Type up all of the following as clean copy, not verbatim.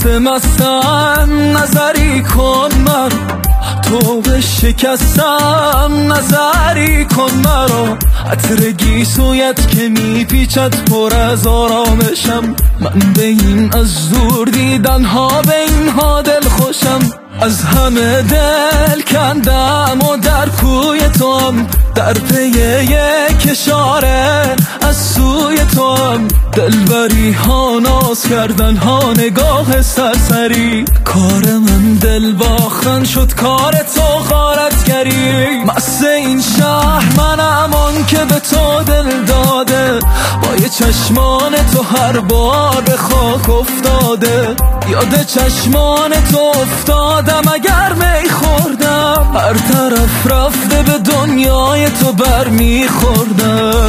دست مستم نظری کن مرا، تو به شکستم نظری کن مرا. عطر گیسویت که میپیچد پر از آرامشم، من به این از دور دیدن ها به این ها دل خوشم. از همه دل کندم و در کوی توام، در پی یک اشاره از سوی توام. دلبری ها ناز کردن ها نگاه سرسری، کار من دل باختن شد کار تو غارتگری. مست این شهر منم آن که به تو دل داده، با یه چشمان تو هر بار به خاک افتاده. یاد چشمان تو افتادم اگر می خوردم، هر طرف رفته به دنیای تو بر می خوردم.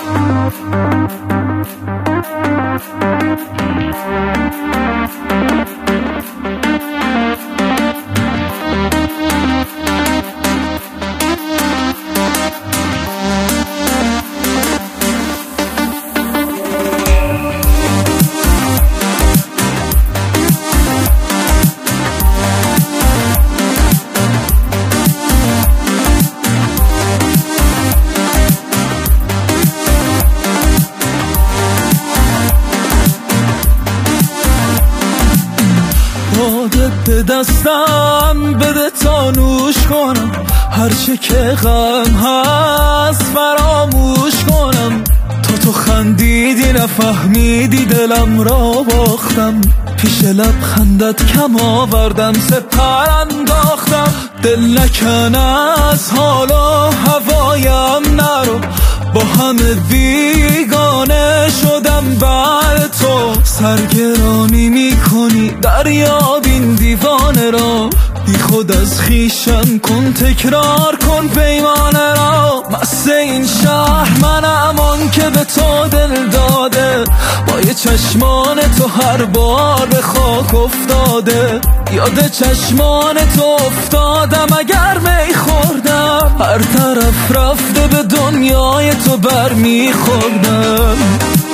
باده به دستم بده تا نوش کنم، هرچه که غم هست فراموش کنم. تو خندیدی نفهمیدی دلم را باختم، پیش لبخندت کم آوردم سپر انداختم. دل نکن از حال و هوایم نرو، با همه بیگانه شدم بر تو. سرگرانی میکنی دریا بین دیوانه را، بی خود از خیشم کن تکرار کن پیمانه را. مست این شهر منم آن که به تو دل داده، با یه چشمان تو هر بار به خاک افتاده. یاد چشمان تو افتادم اگر می خوردم، هر طرف رفته به دنیای تو بر می خوردم.